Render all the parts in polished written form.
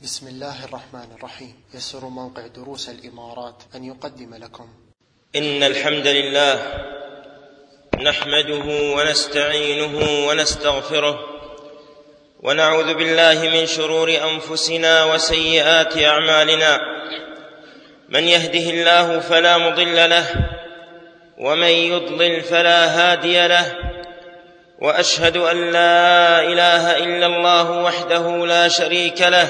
بسم الله الرحمن الرحيم. يسر موقع دروس الإمارات أن يقدم لكم إن الحمد لله نحمده ونستعينه ونستغفره ونعوذ بالله من شرور أنفسنا وسيئات أعمالنا. من يهده الله فلا مضل له ومن يضلل فلا هادي له، وأشهد أن لا إله إلا الله وحده لا شريك له،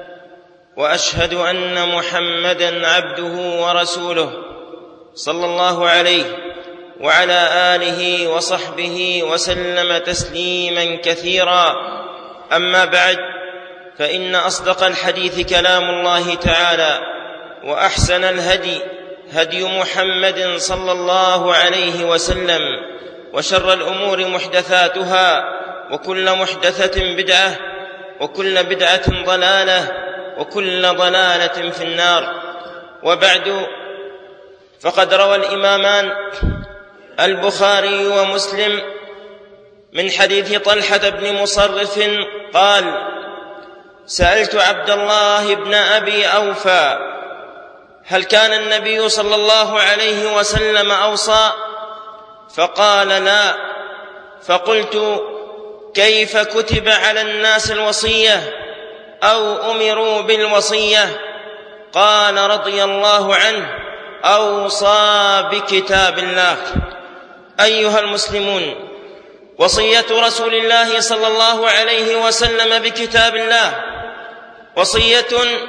وأشهد أن محمدًا عبده ورسوله صلى الله عليه وعلى آله وصحبه وسلم تسليمًا كثيرا. أما بعد، فإن أصدق الحديث كلام الله تعالى، وأحسن الهدي هدي محمد صلى الله عليه وسلم، وشر الأمور محدثاتها، وكل محدثة بدعة، وكل بدعة ضلالة، وكل ضلالة في النار. وبعد، فقد روى الإمامان البخاري ومسلم من حديث طلحة بن مصرف قال: سألت عبد الله بن أبي أوفى: هل كان النبي صلى الله عليه وسلم أوصى؟ فقال: لا. فقلت: كيف كتب على الناس الوصية أو أمروا بالوصية؟ قال رضي الله عنه: أوصى بكتاب الله. أيها المسلمون، وصية رسول الله صلى الله عليه وسلم بكتاب الله وصية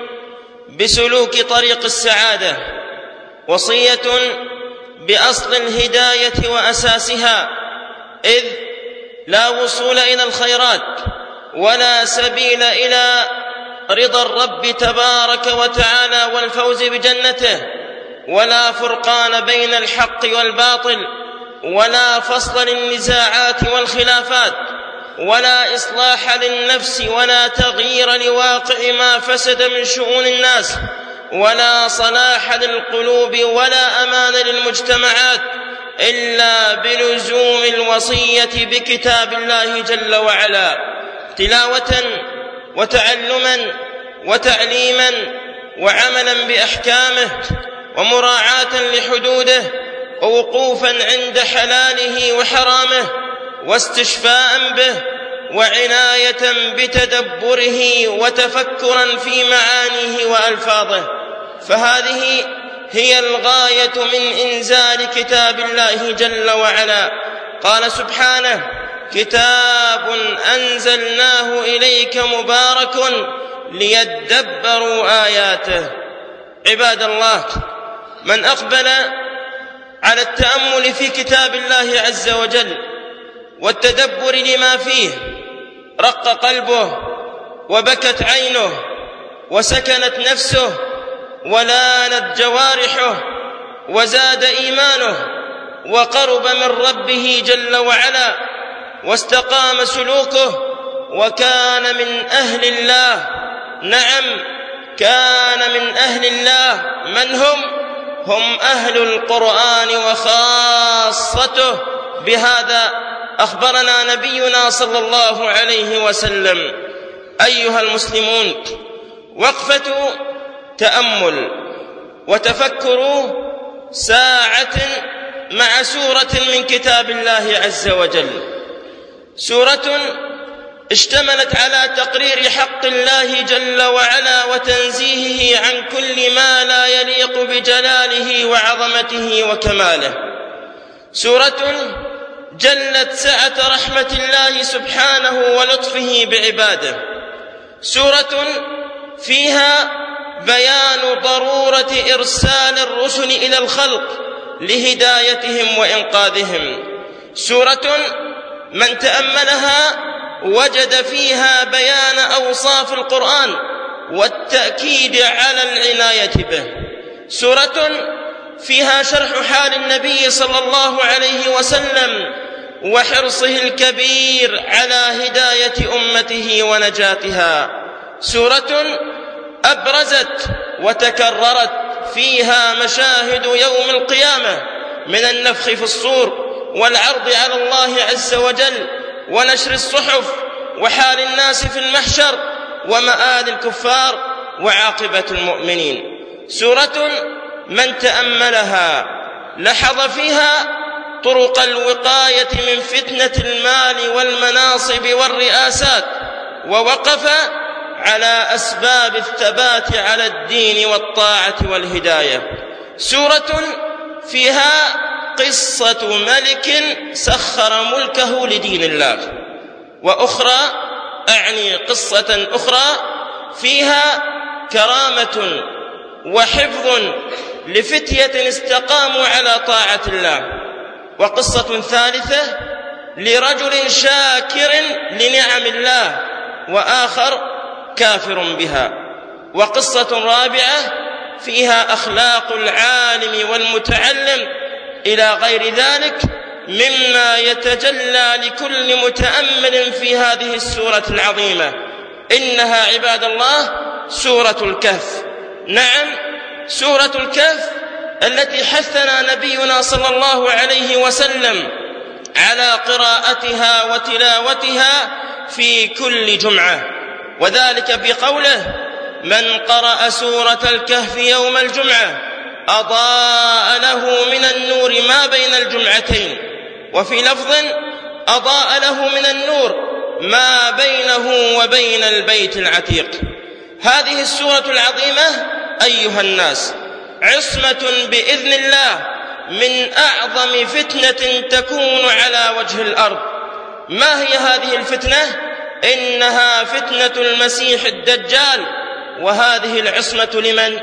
بسلوك طريق السعادة، وصية بأصل الهداية وأساسها، إذ لا وصول إلى الخيرات ولا سبيل إلى رضا الرب تبارك وتعالى والفوز بجنته، ولا فرقان بين الحق والباطل، ولا فصل للنزاعات والخلافات، ولا إصلاح للنفس، ولا تغيير لواقع ما فسد من شؤون الناس، ولا صلاح للقلوب، ولا أمان للمجتمعات، إلا بلزوم الوصية بكتاب الله جل وعلا، تلاوة وتعلما وتعليما وعملا بأحكامه، ومراعاة لحدوده، ووقوفا عند حلاله وحرامه، واستشفاء به، وعناية بتدبره وتفكرا في معانيه وألفاظه. فهذه هي الغاية من إنزال كتاب الله جل وعلا. قال سبحانه: كتاب أنزلناه إليك مبارك ليدبروا آياته. عباد الله، من أقبل على التأمل في كتاب الله عز وجل والتدبر لما فيه رق قلبه، وبكت عينه، وسكنت نفسه، ولانت جوارحه، وزاد إيمانه، وقرب من ربه جل وعلا، واستقام سلوكه، وكان من أهل الله. نعم، كان من أهل الله. من هم أهل القرآن وخاصته. بهذا أخبرنا نبينا صلى الله عليه وسلم. أيها المسلمون، وقفة تأمل وتفكر ساعة مع سورة من كتاب الله عز وجل، سورة اشتملت على تقرير حق الله جل وعلا وتنزيهه عن كل ما لا يليق بجلاله وعظمته وكماله، سورة جلت سعة رحمة الله سبحانه ولطفه بعباده، سورة فيها بيان ضرورة إرسال الرسل إلى الخلق لهدايتهم وإنقاذهم، سورة من تأملها وجد فيها بيان أوصاف القرآن والتأكيد على العناية به، سورة فيها شرح حال النبي صلى الله عليه وسلم وحرصه الكبير على هداية أمته ونجاتها، سورة أبرزت وتكررت فيها مشاهد يوم القيامة من النفخ في الصور والعرض على الله عز وجل ونشر الصحف وحال الناس في المحشر ومآل الكفار وعاقبة المؤمنين. سورة من تأملها لاحظ فيها طرق الوقاية من فتنة المال والمناصب والرئاسات، ووقف على أسباب الثبات على الدين والطاعة والهداية. سورة فيها قصة ملك سخر ملكه لدين الله، وأخرى أعني قصة أخرى فيها كرامة وحفظ لفتية استقاموا على طاعة الله، وقصة ثالثة لرجل شاكر لنعم الله وآخر كافر بها، وقصة رابعة فيها أخلاق العالم والمتعلم إلى غير ذلك مما يتجلى لكل متأمل في هذه السورة العظيمة. إنها عباد الله سورة الكهف. نعم، سورة الكهف التي حثنا نبينا صلى الله عليه وسلم على قراءتها وتلاوتها في كل جمعة، وذلك بقوله: من قرأ سورة الكهف يوم الجمعة أضاء له من النور ما بين الجمعتين، وفي لفظ أضاء له من النور ما بينه وبين البيت العتيق. هذه السورة العظيمة أيها الناس عصمة بإذن الله من أعظم فتنة تكون على وجه الأرض. ما هي هذه الفتنة؟ إنها فتنة المسيح الدجال. وهذه العصمة لمن؟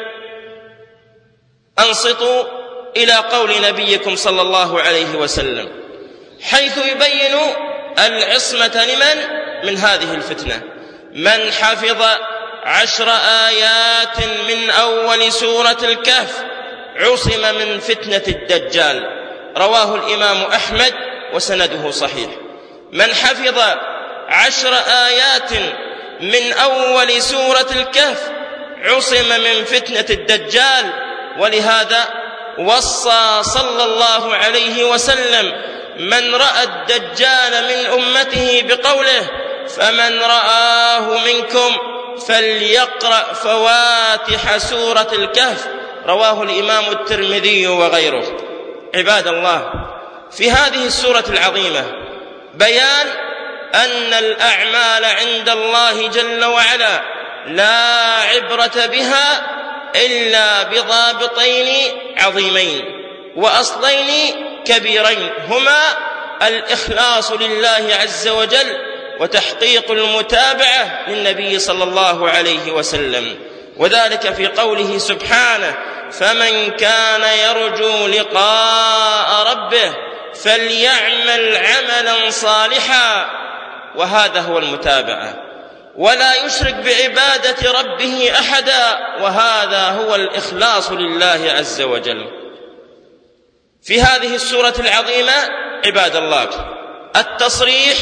أنصتوا إلى قول نبيكم صلى الله عليه وسلم، حيث يبين العصمة لمن من هذه الفتنة: من حفظ 10 آيات من أول سورة الكهف عصم من فتنة الدجال. رواه الإمام أحمد وسنده صحيح. من حفظ 10 آيات من أول سورة الكهف عصم من فتنة الدجال. ولهذا وصى صلى الله عليه وسلم من رأى الدجال من أمته بقوله: فمن رآه منكم فليقرأ فواتح سورة الكهف. رواه الإمام الترمذي وغيره. عباد الله، في هذه السورة العظيمة بيان أن الأعمال عند الله جل وعلا لا عبرة بها إلا بضابطين عظيمين وأصلين كبيرين، هما الإخلاص لله عز وجل وتحقيق المتابعة للنبي صلى الله عليه وسلم، وذلك في قوله سبحانه: فمن كان يرجو لقاء ربه فليعمل عملا صالحا. وهذا هو المتابعة، ولا يشرك بعبادة ربه أحدا، وهذا هو الإخلاص لله عز وجل. في هذه السورة العظيمة عباد الله التصريح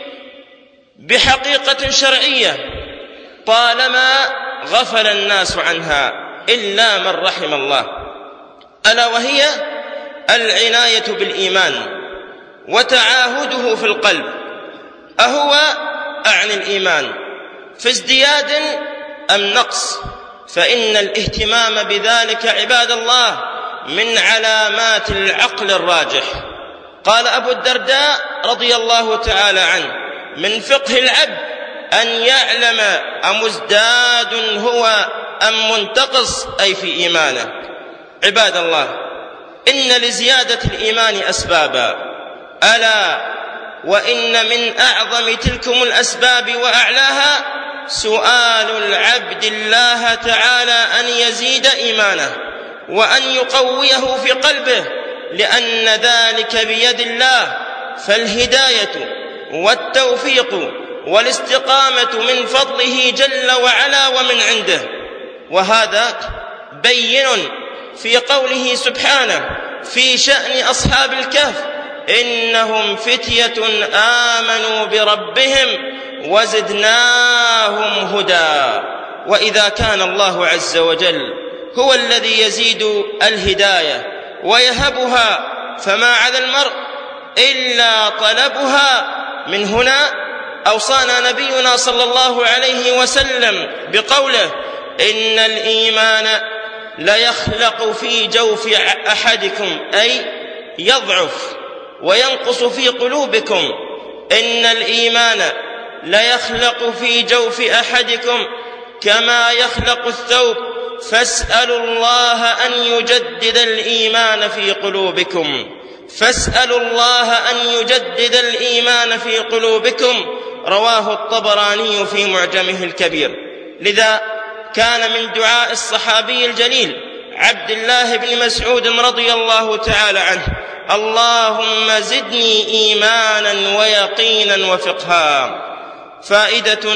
بحقيقة شرعية طالما غفل الناس عنها إلا من رحم الله، ألا وهي العناية بالإيمان وتعاهده في القلب. أهو أعني الإيمان في ازدياد أم نقص؟ فإن الاهتمام بذلك عباد الله من علامات العقل الراجح. قال أبو الدرداء رضي الله تعالى عنه: من فقه العبد أن يعلم أمزداد هو أم منتقص، أي في إيمانه. عباد الله، إن لزيادة الإيمان أسبابا، ألا وإن من أعظم تلكم الأسباب وأعلاها سؤال العبد الله تعالى أن يزيد إيمانه وأن يقويه في قلبه، لأن ذلك بيد الله، فالهداية والتوفيق والاستقامة من فضله جل وعلا ومن عنده. وهذا بين في قوله سبحانه في شأن أصحاب الكهف: إنهم فتية آمنوا بربهم وزدناهم هدى. وإذا كان الله عز وجل هو الذي يزيد الهداية ويهبها، فما على المرء إلا طلبها. من هنا أوصانا نبينا صلى الله عليه وسلم بقوله: إن الإيمان ليخلق في جوف أحدكم، أي يضعف وينقص في قلوبكم. إن الإيمان ليخلق في جوف أحدكم كما يخلق الثوب، فاسألوا الله أن يجدد الإيمان في قلوبكم، فاسألوا الله أن يجدد الإيمان في قلوبكم. رواه الطبراني في معجمه الكبير. لذا كان من دعاء الصحابي الجليل عبد الله بن مسعود رضي الله تعالى عنه: اللهم زدني إيمانا ويقينا وفقها. فائدة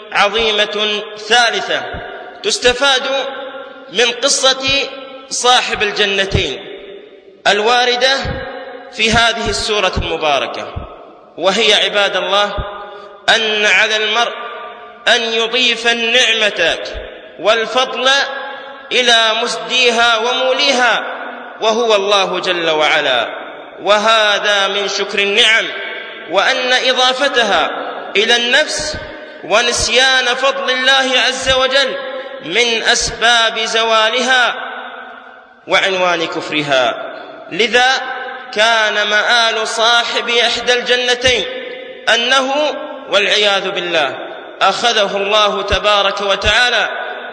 عظيمة ثالثة تستفاد من قصة صاحب الجنتين الواردة في هذه السورة المباركة، وهي عباد الله أن على المرء أن يضيف النعمة والفضل إلى مسديها وموليها، وهو الله جل وعلا، وهذا من شكر النعم، وأن إضافتها إلى النفس ونسيان فضل الله عز وجل من أسباب زوالها وعنوان كفرها. لذا كان مآل صاحب إحدى الجنتين أنه والعياذ بالله أخذه الله تبارك وتعالى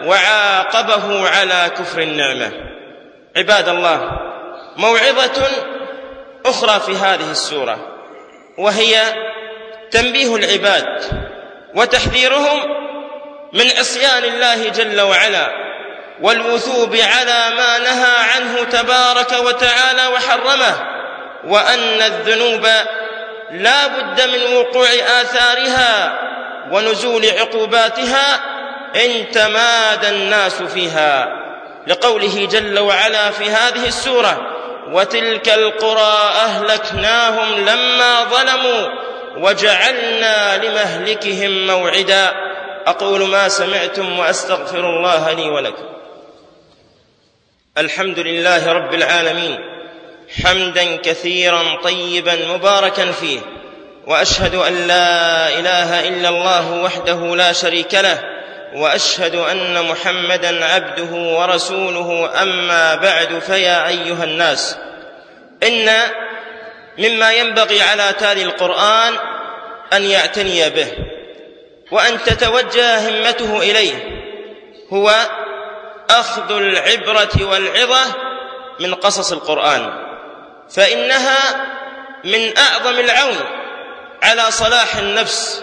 وعاقبه على كفر النعمة. عباد الله، موعظة أخرى في هذه السورة، وهي تنبيه العباد وتحذيرهم من عصيان الله جل وعلا والوثوب على ما نهى عنه تبارك وتعالى وحرمه، وأن الذنوب لا بد من وقوع آثارها ونزول عقوباتها إن تمادى الناس فيها، لقوله جل وعلا في هذه السورة: وتلك القرى أهلكناهم لما ظلموا وجعلنا لمهلكهم موعدا. أقول ما سمعتم وأستغفر الله لي ولكم. الحمد لله رب العالمين، حمدا كثيرا طيبا مباركا فيه، وأشهد أن لا إله إلا الله وحده لا شريك له، وأشهد أن محمدا عبده ورسوله. أما بعد، فيا أيها الناس، إن مما ينبغي على تالي القرآن أن يعتني به وأن تتوجه همته إليه هو أخذ العبرة والعظة من قصص القرآن، فإنها من أعظم العون على صلاح النفس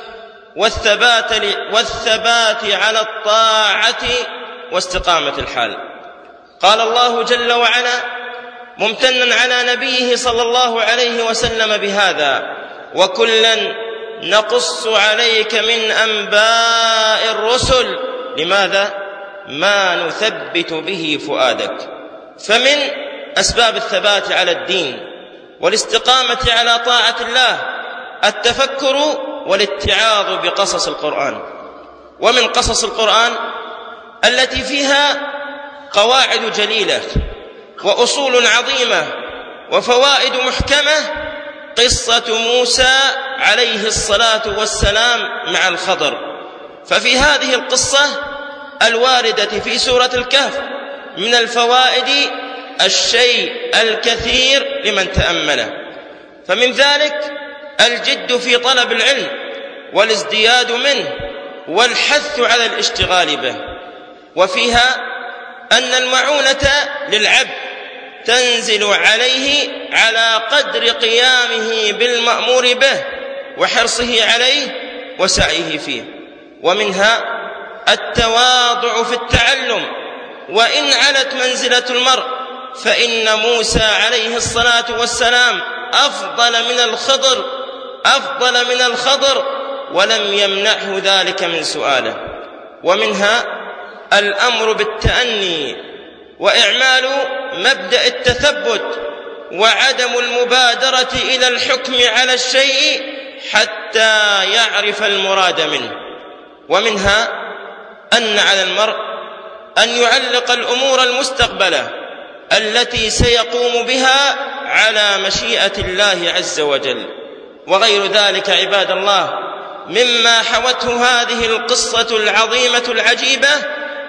والثبات على الطاعة واستقامة الحال. قال الله جل وعلا ممتنا على نبيه صلى الله عليه وسلم بهذا: وكلا نقص عليك من أنباء الرسل. لماذا؟ ما نثبت به فؤادك. فمن أسباب الثبات على الدين والاستقامة على طاعة الله التفكر والاتعاظ بقصص القرآن. ومن قصص القرآن التي فيها قواعد جليلة وأصول عظيمة وفوائد محكمة قصة موسى عليه الصلاة والسلام مع الخضر. ففي هذه القصة الواردة في سورة الكهف من الفوائد الشيء الكثير لمن تأمله، فمن ذلك الجد في طلب العلم والازدياد منه والحث على الاشتغال به. وفيها أن المعونة للعبد تنزل عليه على قدر قيامه بالمأمور به وحرصه عليه وسعيه فيه. ومنها التواضع في التعلم، وإن علت منزلة المرء فإن موسى عليه الصلاة والسلام أفضل من الخضر ولم يمنعه ذلك من سؤاله. ومنها الأمر بالتأني وإعمال مبدأ التثبت وعدم المبادرة إلى الحكم على الشيء حتى يعرف المراد منه. ومنها أن على المرء أن يعلق الأمور المستقبلة التي سيقوم بها على مشيئة الله عز وجل. وغير ذلك عباد الله مما حوته هذه القصة العظيمة العجيبة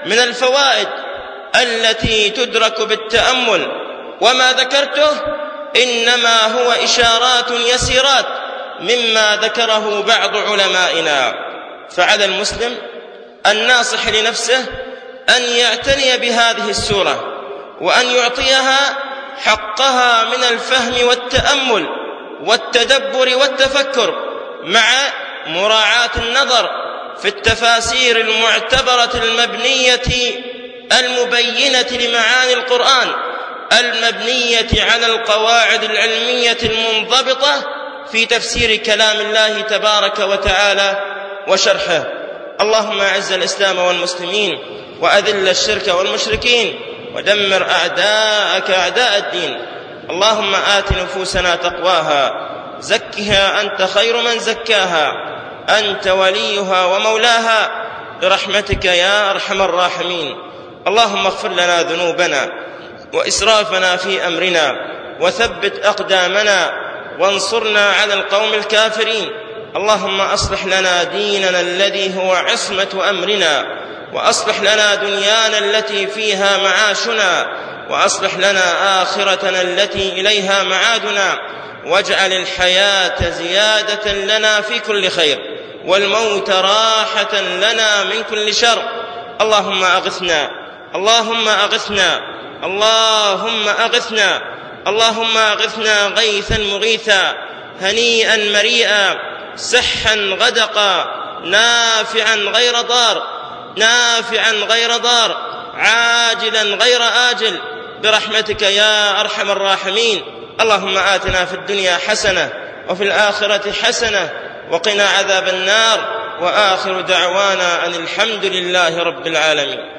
من الفوائد التي تدرك بالتأمل، وما ذكرته إنما هو إشارات يسيرات مما ذكره بعض علمائنا. فعلى المسلم الناصح لنفسه أن يعتني بهذه السورة وأن يعطيها حقها من الفهم والتأمل والتدبر والتفكر، مع مراعاة النظر في التفاسير المعتبرة المبنية المبينة لمعاني القرآن، المبنية على القواعد العلمية المنضبطة في تفسير كلام الله تبارك وتعالى وشرحه. اللهم أعز الإسلام والمسلمين وأذل الشرك والمشركين ودمر أعداءك أعداء الدين. اللهم آت نفوسنا تقواها، زكها أنت خير من زكاها، أنت وليها ومولاها، برحمتك يا أرحم الراحمين. اللهم اغفر لنا ذنوبنا وإسرافنا في أمرنا، وثبت أقدامنا، وانصرنا على القوم الكافرين. اللهم أصلح لنا ديننا الذي هو عصمة أمرنا، وأصلح لنا دنيانا التي فيها معاشنا، وأصلح لنا آخرتنا التي إليها معادنا، واجعل الحياة زيادة لنا في كل خير، والموت راحة لنا من كل شر. اللهم أغثنا، اللهم أغثنا، اللهم أغثنا، اللهم أغثنا غيثا مغيثا، هنيئا مريئا، سحا غدقا، نافعا غير ضار، نافعا غير ضار، عاجلا غير آجل، برحمتك يا أرحم الراحمين. اللهم آتنا في الدنيا حسنة وفي الآخرة حسنة وقنا عذاب النار، وآخر دعوانا أن الحمد لله رب العالمين.